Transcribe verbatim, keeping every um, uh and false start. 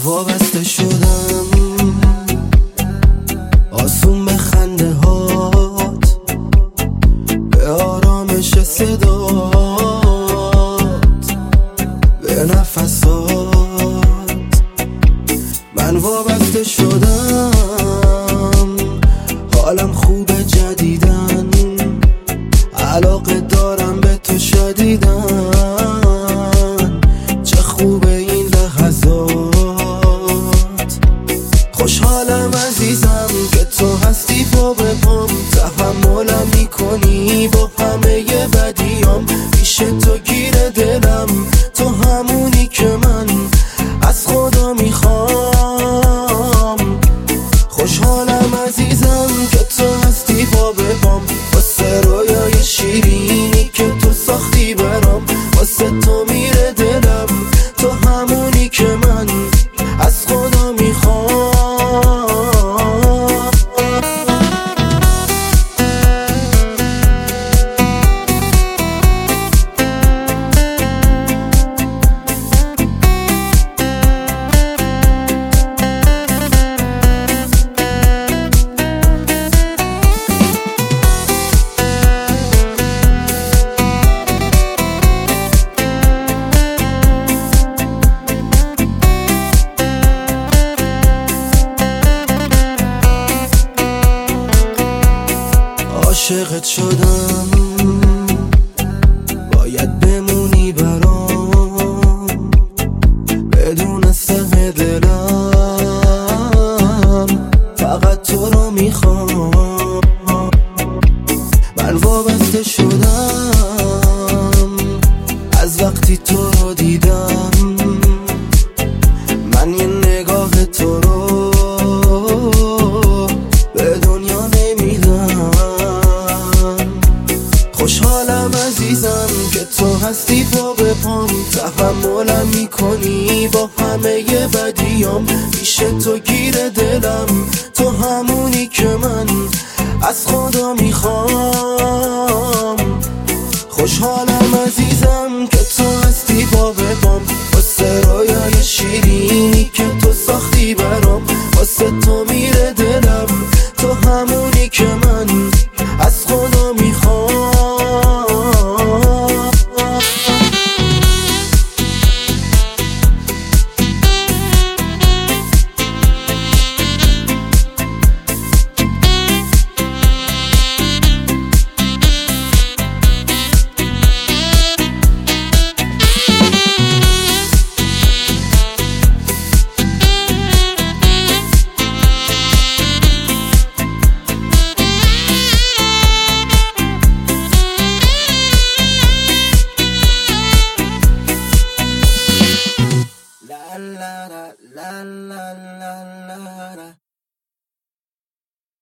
وابسته شدم آسون به خنده هات، به آرامش صدات، به نفسات. من وابسته شدم، حالم خوبه جدیدن، علاقه دارم به تو شدیدن. چه خوبه این لحظات، خوشحالم عزیزم که تو هستی پا به پام، تحملم میکنی با همه بدیام. پیش تو گیر دلم، تو همونی که من از خدا میخوام. خوشحالم عزیزم که تو هستی پا به پام، واسه رویای شیرینی که تو ساختی برام. واسه تو میره دلم، تو همونی که من از خدا میخوام. عاشقت شدم، باید بمونی برام، بدون سهم دلم فقط تو رو میخوام. من وابسته شدم از وقتی تو رو دیدم، من یه نگاه تو رو به دنیا نمیدم. خوشحالم عزیزم که تو هستی پا به پام، تحملم میکنی با همه بدیام. پیش تو گیر دلم، تو همونی که من از خدا میخوام. خوشحالم عزیزم که تو هستی پا به پام، واسه رویای شیرینی که تو ساختی برام. واسه تو میره دلم، تو همونی که من